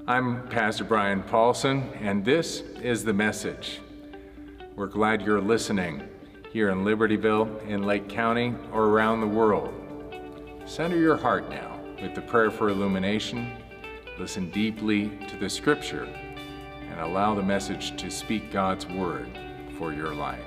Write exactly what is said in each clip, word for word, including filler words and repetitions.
I'm Pastor Brian Paulson, and this is The Message. We're glad you're listening here in Libertyville, in Lake County, or around the world. Center your heart now with the prayer for illumination. Listen deeply to the scripture and allow the message to speak God's word for your life.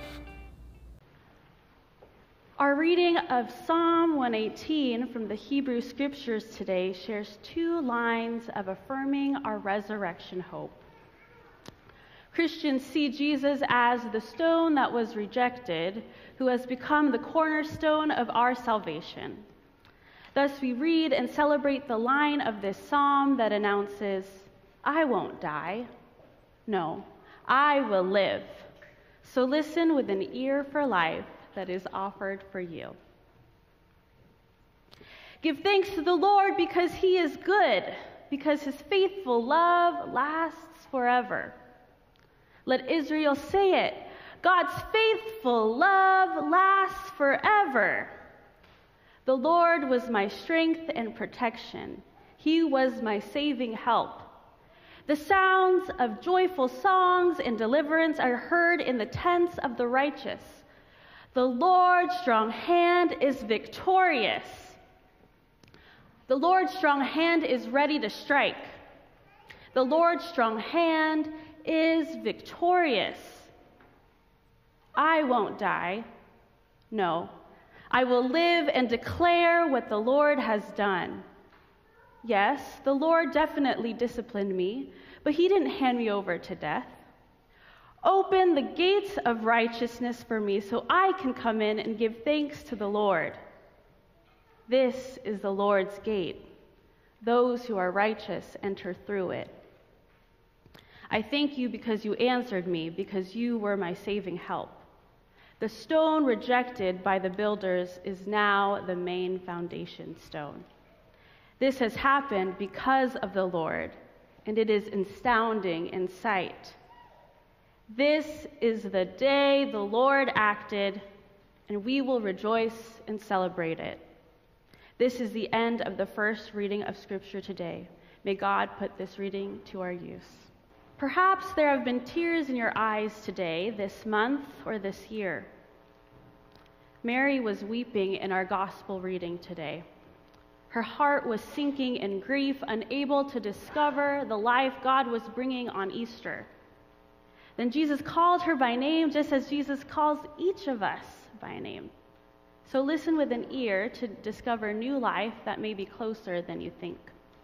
Our reading of Psalm one eighteen from the Hebrew Scriptures today shares two lines of affirming our resurrection hope. Christians see Jesus as the stone that was rejected, who has become the cornerstone of our salvation. Thus we read and celebrate the line of this psalm that announces, "I won't die. No, I will live." So listen with an ear for life that is offered for you. Give thanks to the Lord because he is good, because his faithful love lasts forever. Let Israel say it, God's faithful love lasts forever. The Lord was my strength and protection. He was my saving help. The sounds of joyful songs and deliverance are heard in the tents of the righteous. The Lord's strong hand is victorious. The Lord's strong hand is ready to strike. The Lord's strong hand is victorious. I won't die. No, I will live and declare what the Lord has done. Yes, the Lord definitely disciplined me, but he didn't hand me over to death. Open the gates of righteousness for me so I can come in and give thanks to the Lord. This is the Lord's gate. Those who are righteous enter through it. I thank you because you answered me, because you were my saving help. The stone rejected by the builders is now the main foundation stone. This has happened because of the Lord, and it is astounding in sight. This is the day the Lord acted, and we will rejoice and celebrate it. This is the end of the first reading of Scripture today. May God put this reading to our use. Perhaps there have been tears in your eyes today, this month, or this year. Mary was weeping in our gospel reading today. Her heart was sinking in grief, unable to discover the life God was bringing on Easter. Then Jesus called her by name, just as Jesus calls each of us by name. So listen with an ear to discover new life that may be closer than you think.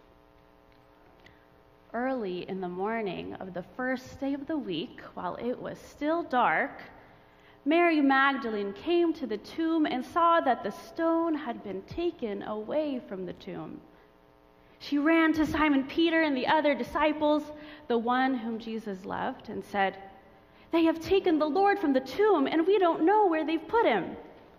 Early in the morning of the first day of the week, while it was still dark, Mary Magdalene came to the tomb and saw that the stone had been taken away from the tomb. She ran to Simon Peter and the other disciples, the one whom Jesus loved, and said, "They have taken the Lord from the tomb, and we don't know where they've put him."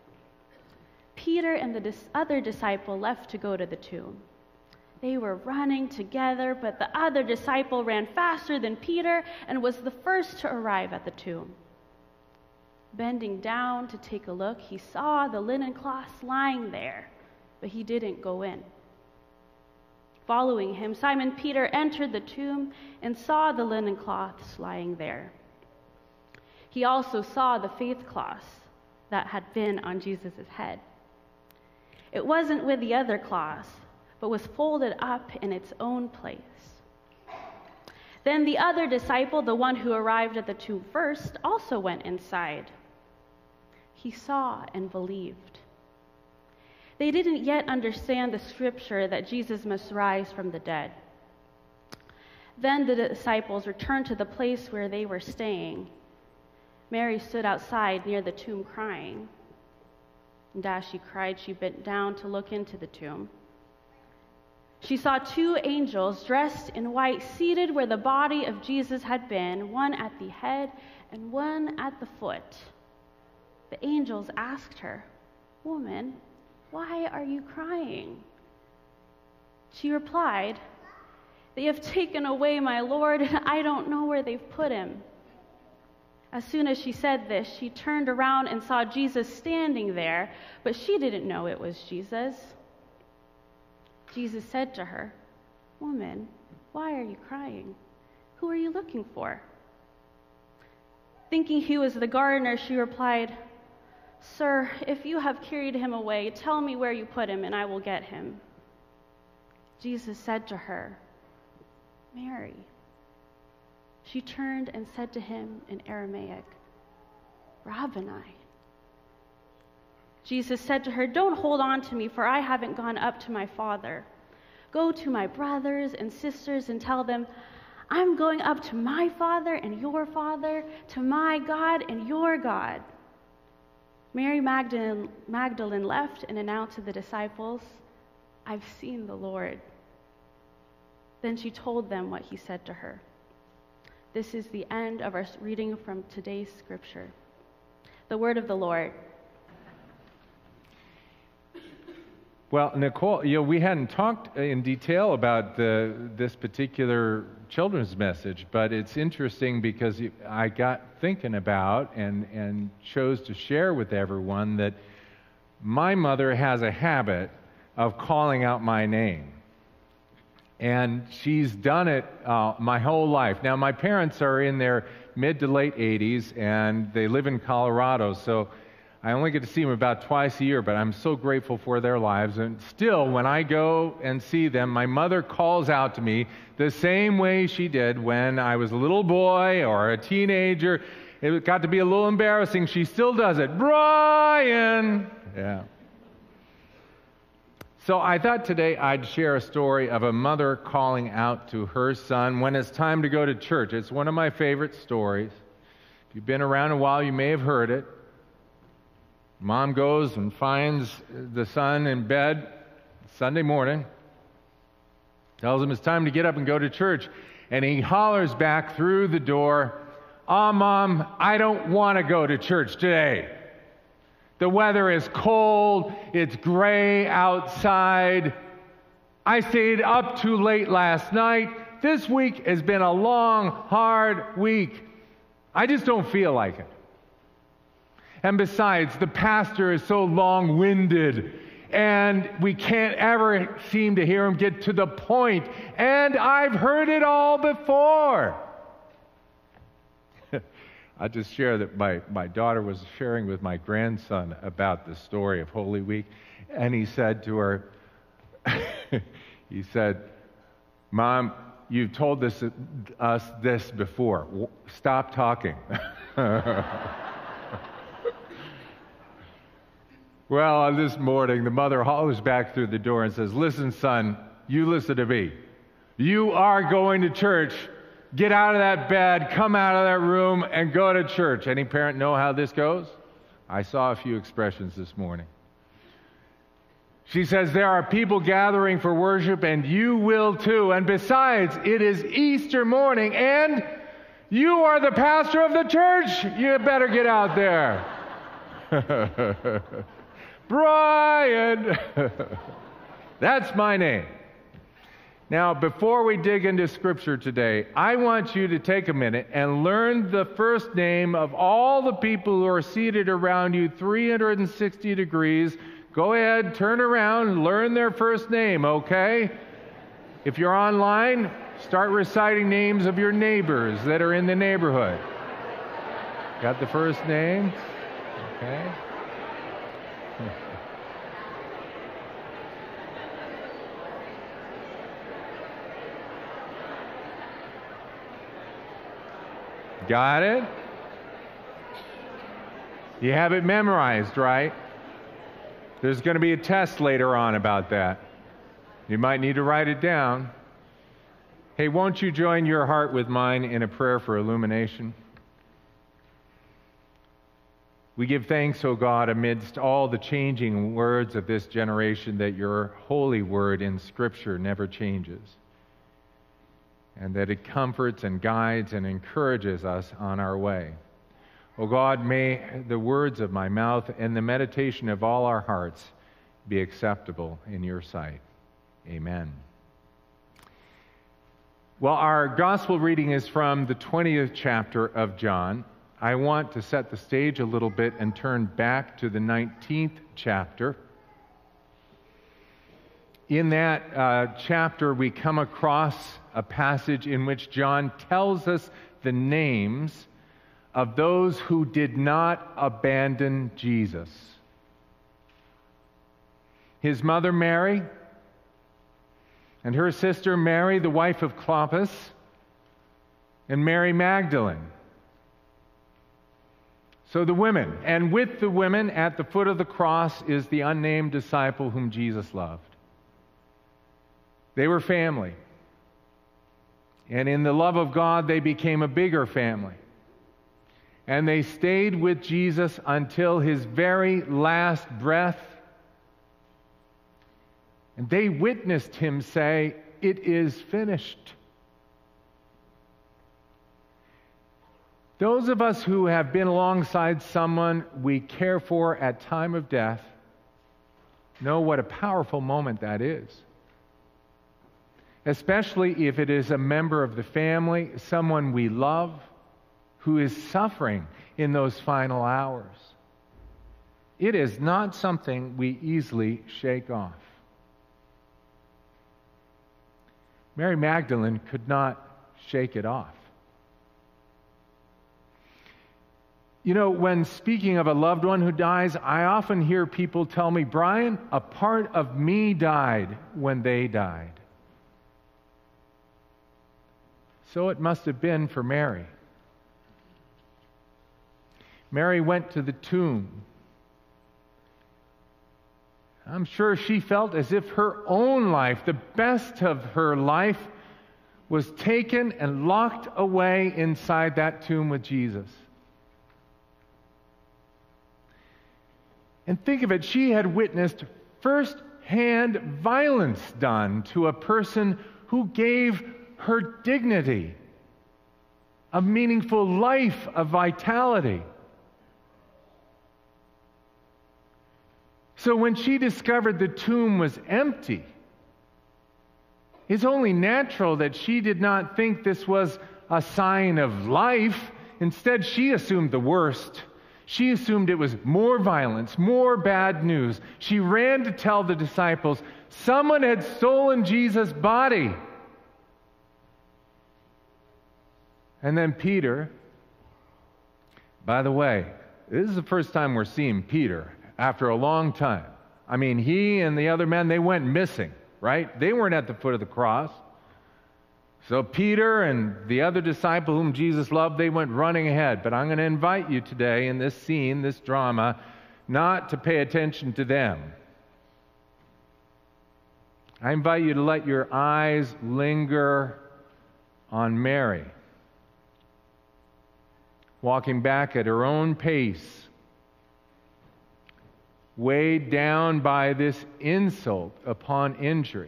Peter and the dis- other disciple left to go to the tomb. They were running together, but the other disciple ran faster than Peter and was the first to arrive at the tomb. Bending down to take a look, he saw the linen cloths lying there, but he didn't go in. Following him, Simon Peter entered the tomb and saw the linen cloths lying there. He also saw the faith cloths that had been on Jesus' head. It wasn't with the other cloths, but was folded up in its own place. Then the other disciple, the one who arrived at the tomb first, also went inside. He saw and believed. They didn't yet understand the scripture that Jesus must rise from the dead. Then the disciples returned to the place where they were staying. Mary stood outside near the tomb crying. And as she cried, she bent down to look into the tomb. She saw two angels dressed in white seated where the body of Jesus had been, one at the head and one at the foot. The angels asked her, "Woman, why are you crying?" She replied, "They have taken away my Lord, and I don't know where they've put him." As soon as she said this, she turned around and saw Jesus standing there, but she didn't know it was Jesus. Jesus said to her, "Woman, Why are you crying? Who are you looking for?" Thinking he was the gardener, she replied, "Sir, if you have carried him away, tell me where you put him, and I will get him." Jesus said to her, "Mary." She turned and said to him in Aramaic, "Rabboni." Jesus said to her, "Don't hold on to me, for I haven't gone up to my Father. Go to my brothers and sisters and tell them, I'm going up to my Father and your Father, to my God and your God." Mary Magdalene, Magdalene left and announced to the disciples, "I've seen the Lord." Then she told them what he said to her. This is the end of our reading from today's scripture. The word of the Lord. Well, Nicole, you know, we hadn't talked in detail about the, this particular children's message, but it's interesting because I got thinking about and, and chose to share with everyone that my mother has a habit of calling out my name. And she's done it uh, my whole life. Now, my parents are in their mid to late eighties, and they live in Colorado, so I only get to see them about twice a year, but I'm so grateful for their lives. And still, when I go and see them, my mother calls out to me the same way she did when I was a little boy or a teenager. It got to be a little embarrassing. She still does it. "Brian!" Yeah. So I thought today I'd share a story of a mother calling out to her son when it's time to go to church. It's one of my favorite stories. If you've been around a while, you may have heard it. Mom goes and finds the son in bed Sunday morning, tells him it's time to get up and go to church, and he hollers back through the door, "Oh, Mom, I don't want to go to church today. The weather is cold, it's gray outside. I stayed up too late last night. This week has been a long, hard week. I just don't feel like it. And besides, the pastor is so long-winded, and we can't ever seem to hear him get to the point. And I've heard it all before." I just share that my, my daughter was sharing with my grandson about the story of Holy Week, and he said to her, he said, "Mom, you've told this, us this before. Stop talking." Well, this morning, the mother hollers back through the door and says, "Listen, son, you listen to me. You are going to church. Get out of that bed, come out of that room, and go to church." Any parent know how this goes? I saw a few expressions this morning. She says, "There are people gathering for worship, and you will too. And besides, it is Easter morning, and you are the pastor of the church. You better get out there." Brian! That's my name. Now, before we dig into Scripture today, I want you to take a minute and learn the first name of all the people who are seated around you three hundred sixty degrees. Go ahead, turn around, learn their first name, okay? If you're online, start reciting names of your neighbors that are in the neighborhood. Got the first name? Okay. Got it? You have it memorized, right? There's going to be a test later on about that. You might need to write it down. Hey, won't you join your heart with mine in a prayer for illumination? We give thanks, O God, amidst all the changing words of this generation, that your holy word in Scripture never changes, and that it comforts and guides and encourages us on our way. O God, may the words of my mouth and the meditation of all our hearts be acceptable in your sight. Amen. Well, our gospel reading is from the twentieth chapter of John. I want to set the stage a little bit and turn back to the nineteenth chapter. In that uh, chapter, we come across a passage in which John tells us the names of those who did not abandon Jesus. His mother Mary, and her sister Mary, the wife of Clopas, and Mary Magdalene. So the women, and with the women at the foot of the cross is the unnamed disciple whom Jesus loved. They were family. And in the love of God, they became a bigger family. And they stayed with Jesus until his very last breath. And they witnessed him say, "It is finished." Those of us who have been alongside someone we care for at time of death know what a powerful moment that is. Especially if it is a member of the family, someone we love, who is suffering in those final hours. It is not something we easily shake off. Mary Magdalene could not shake it off. You know, when speaking of a loved one who dies, I often hear people tell me, "Brian, a part of me died when they died." So it must have been for Mary. Mary went to the tomb. I'm sure she felt as if her own life, the best of her life, was taken and locked away inside that tomb with Jesus. And think of it, she had witnessed first-hand violence done to a person who gave her dignity, a meaningful life of vitality. So when she discovered the tomb was empty, it's only natural that she did not think this was a sign of life. Instead, she assumed the worst. She assumed it was more violence, more bad news. She ran to tell the disciples, someone had stolen Jesus' body. And then Peter, by the way, this is the first time we're seeing Peter after a long time. I mean, he and the other men, they went missing, right? They weren't at the foot of the cross. So Peter and the other disciple whom Jesus loved, they went running ahead. But I'm going to invite you today in this scene, this drama, not to pay attention to them. I invite you to let your eyes linger on Mary, walking back at her own pace, weighed down by this insult upon injury,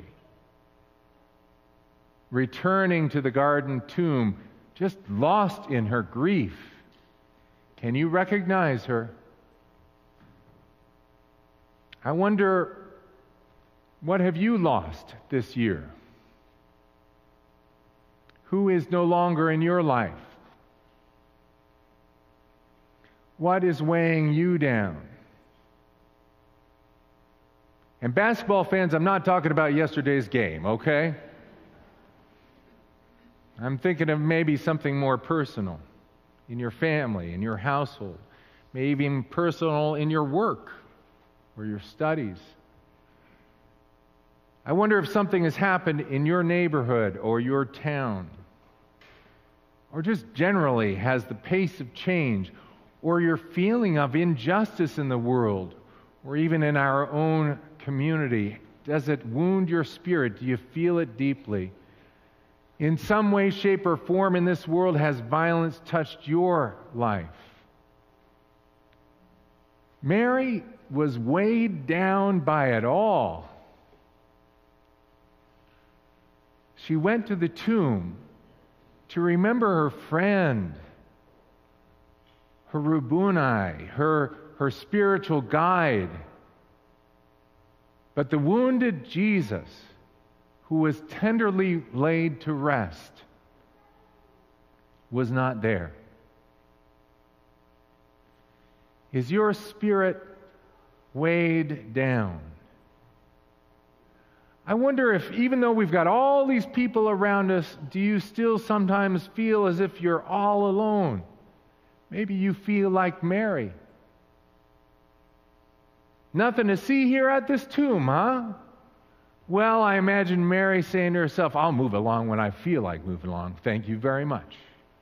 returning to the garden tomb, just lost in her grief. Can you recognize her? I wonder, what have you lost this year? Who is no longer in your life? What is weighing you down? And basketball fans, I'm not talking about yesterday's game, okay? I'm thinking of maybe something more personal in your family, in your household, maybe even personal in your work or your studies. I wonder if something has happened in your neighborhood or your town, or just generally has the pace of change, or your feeling of injustice in the world, or even in our own community. Does it wound your spirit? Do you feel it deeply? In some way, shape, or form in this world, has violence touched your life? Mary was weighed down by it all. She went to the tomb to remember her friend, her Rabboni, her, her spiritual guide. But the wounded Jesus, who was tenderly laid to rest, was not there. Is your spirit weighed down? I wonder if, even though we've got all these people around us, do you still sometimes feel as if you're all alone? Maybe you feel like Mary. Nothing to see here at this tomb, huh? Well, I imagine Mary saying to herself, I'll move along when I feel like moving along. Thank you very much.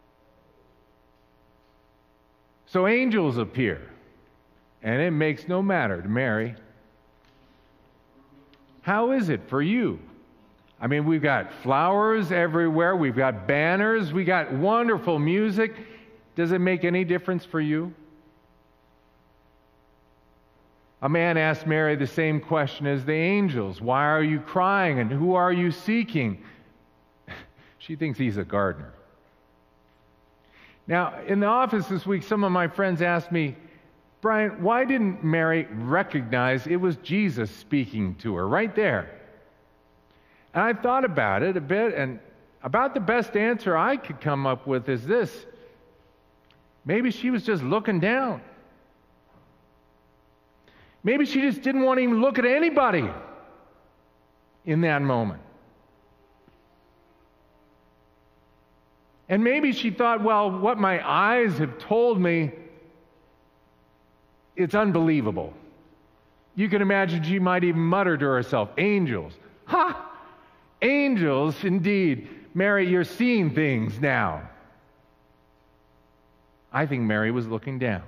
So angels appear, and it makes no matter to Mary. How is it for you? I mean, we've got flowers everywhere. We've got banners. We got wonderful music. Does it make any difference for you? A man asked Mary the same question as the angels. Why are you crying and who are you seeking? She thinks he's a gardener. Now, in the office this week, some of my friends asked me, Brian, why didn't Mary recognize it was Jesus speaking to her right there? And I thought about it a bit, and about the best answer I could come up with is this. Maybe she was just looking down. Maybe she just didn't want to even look at anybody in that moment. And maybe she thought, well, what my eyes have told me, it's unbelievable. You can imagine she might even mutter to herself, angels. Ha! Angels, indeed. Mary, you're seeing things now. I think Mary was looking down.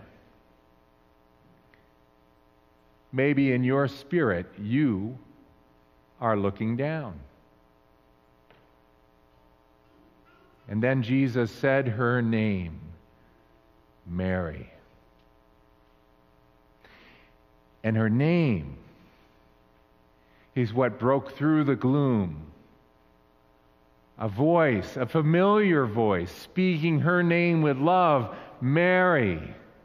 Maybe in your spirit, you are looking down. And then Jesus said her name, Mary. And her name is what broke through the gloom. A voice, a familiar voice, speaking her name with love, Mary.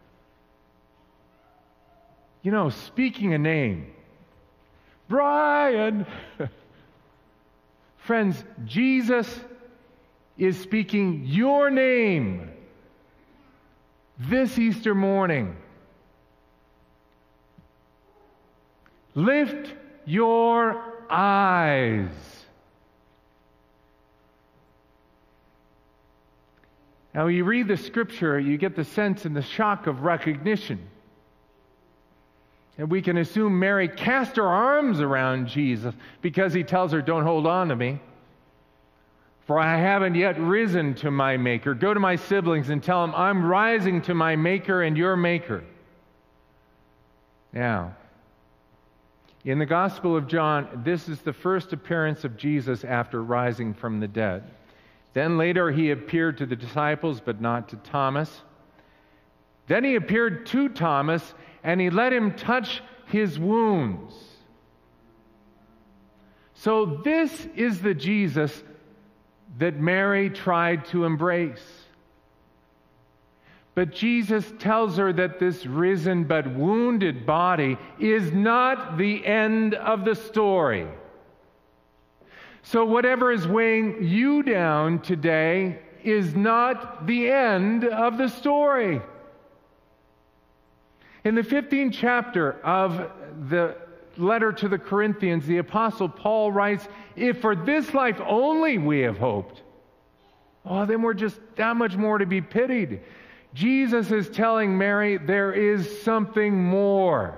You know, speaking a name. Brian! Friends, Jesus is speaking your name this Easter morning. Lift your eyes. Now, you read the scripture, you get the sense and the shock of recognition. And we can assume Mary cast her arms around Jesus because he tells her, don't hold on to me, for I haven't yet risen to my Maker. Go to my siblings and tell them, I'm rising to my Maker and your Maker. Now, in the Gospel of John, this is the first appearance of Jesus after rising from the dead. Then later he appeared to the disciples, but not to Thomas. Then he appeared to Thomas, and he let him touch his wounds. So this is the Jesus that Mary tried to embrace. But Jesus tells her that this risen but wounded body is not the end of the story. So whatever is weighing you down today is not the end of the story. In the fifteenth chapter of the letter to the Corinthians, the Apostle Paul writes, if for this life only we have hoped, oh, then we're just that much more to be pitied. Jesus is telling Mary there is something more.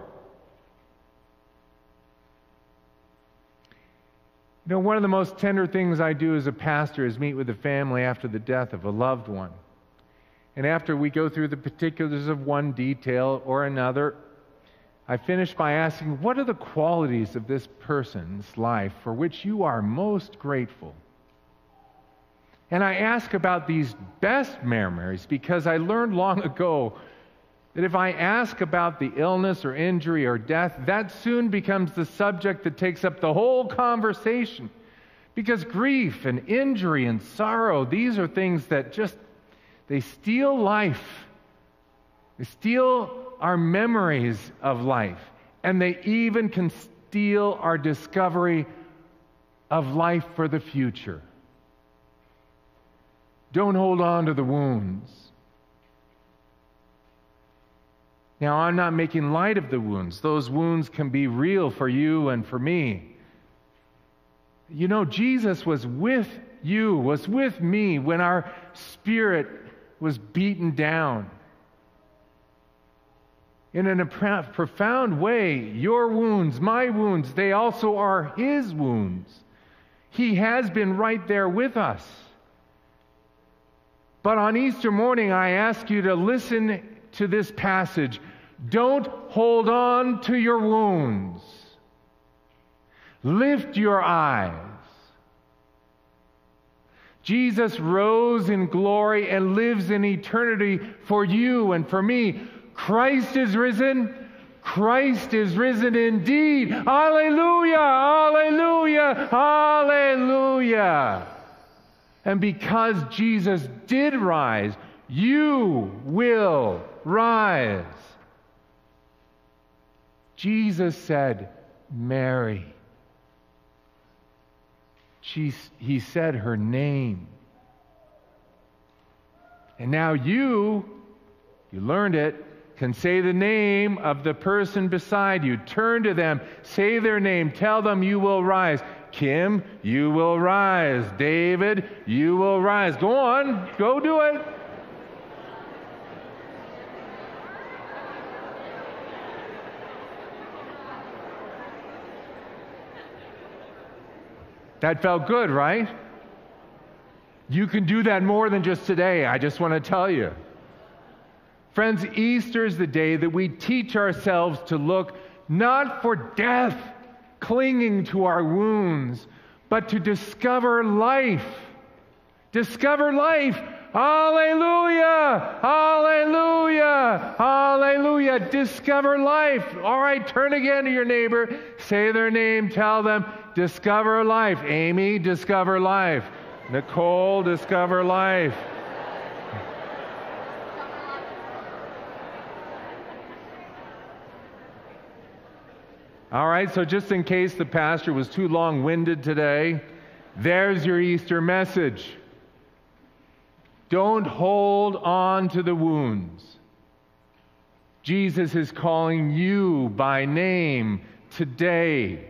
You know, one of the most tender things I do as a pastor is meet with the family after the death of a loved one. And after we go through the particulars of one detail or another, I finish by asking, what are the qualities of this person's life for which you are most grateful? And I ask about these best memories because I learned long ago that if I ask about the illness or injury or death, that soon becomes the subject that takes up the whole conversation. Because grief and injury and sorrow, these are things that just, they steal life. They steal our memories of life. And they even can steal our discovery of life for the future. Don't hold on to the wounds. Now, I'm not making light of the wounds. Those wounds can be real for you and for me. You know, Jesus was with you, was with me when our spirit was beaten down. In a profound way, your wounds, my wounds, they also are His wounds. He has been right there with us. But on Easter morning, I ask you to listen to this passage. Don't hold on to your wounds. Lift your eyes. Jesus rose in glory and lives in eternity for you and for me. Christ is risen. Christ is risen indeed. Hallelujah! Hallelujah! Hallelujah! And because Jesus did rise, you will rise. Jesus said, Mary. She, he said her name. And now you, you learned it, can say the name of the person beside you. Turn to them, say their name, tell them you will rise. Kim, you will rise. David, you will rise. Go on, go do it. That felt good, right? You can do that more than just today, I just want to tell you. Friends, Easter is the day that we teach ourselves to look not for death clinging to our wounds, but to discover life. Discover life. Hallelujah! Hallelujah! Hallelujah! Discover life. All right, turn again to your neighbor. Say their name. Tell them, discover life. Amy, discover life. Nicole, discover life. All right, so just in case the pastor was too long-winded today, there's your Easter message. Don't hold on to the wounds. Jesus is calling you by name today.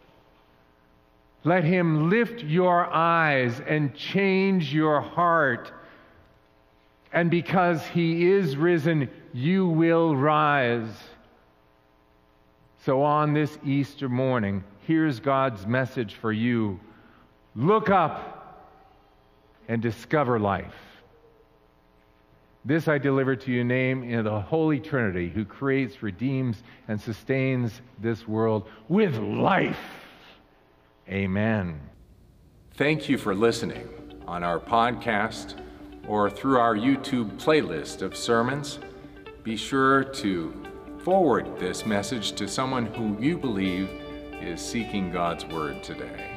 Let Him lift your eyes and change your heart. And because He is risen, you will rise. So on this Easter morning, here's God's message for you. Look up and discover life. This I deliver to you in the name of the Holy Trinity, who creates, redeems, and sustains this world with life. Amen. Thank you for listening on our podcast or through our YouTube playlist of sermons. Be sure to forward this message to someone who you believe is seeking God's Word today.